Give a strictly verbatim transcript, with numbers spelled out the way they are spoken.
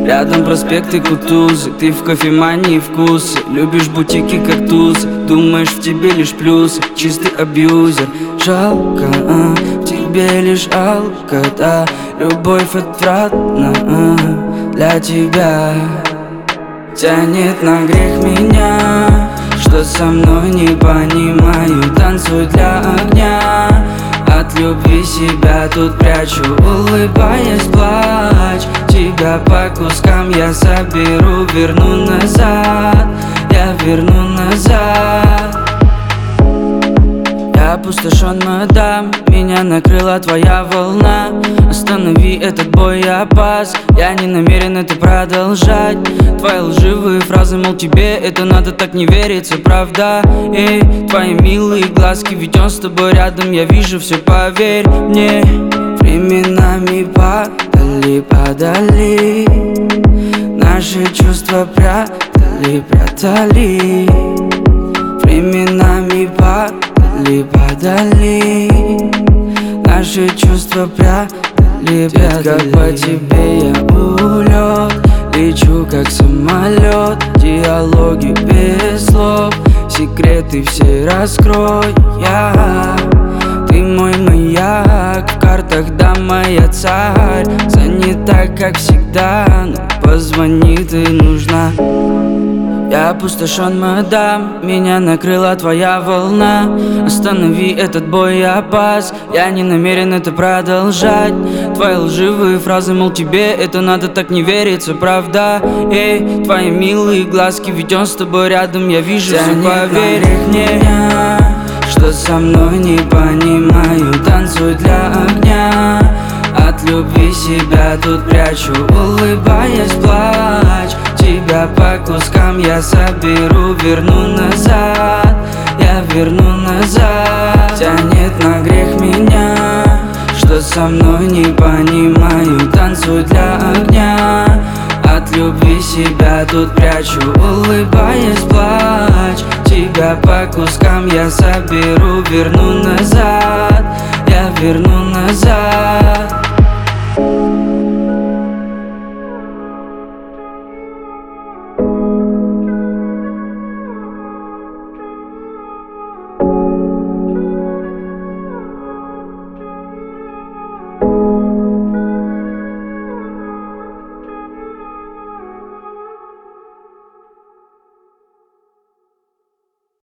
Рядом проспекты Кутузы, ты в кофемании вкусы. Любишь бутики как тузы, думаешь в тебе лишь плюсы. Чистый абьюзер, жалко, а, в тебе лишь алко, да. Любовь отвратна, а, для тебя. Тянет на грех меня, что со мной не понимаю. Танцуй для огня, от любви себя тут прячу. Улыбаясь, плачь, тебя по кускам я соберу. Верну назад, я верну назад. Я опустошен, мадам, меня накрыла твоя волна. Останови этот бой, я пас, я не намерен это продолжать. Твои лживые фразы, мол, тебе это надо, так не верится, правда? Эй, твои милые глазки, ведь он с тобой рядом, я вижу все, поверь мне. Временами падали, падали, наши чувства прятали, прятали. Временами падали, падали, наши чувства прятали, прятали. Детка, по тебе я улет, лечу как самолет. Диалоги без слов, секреты все раскрою я. Ты мой маяк, в картах дама я царь. Занята как всегда, но позвони, ты нужна. Я опустошен, мадам, меня накрыла твоя волна. Останови этот бой, я пас, я не намерен это продолжать. Твои лживые фразы, мол, тебе это надо, так не верится, правда? Эй, твои милые глазки, ведь он с тобой рядом, я вижу все, поверь мне. Что со мной не понимаю, танцуй для огня, от любви себя тут прячу. Улыбаясь, плачь, тебя по кускам я соберу. Верну назад, я верну назад. Тянет на грех меня, что со мной не понимаю. Танцуй для огня, от любви себя тут прячу. Улыбаясь, плачь, тебя по кускам я соберу. Верну назад, я верну назад.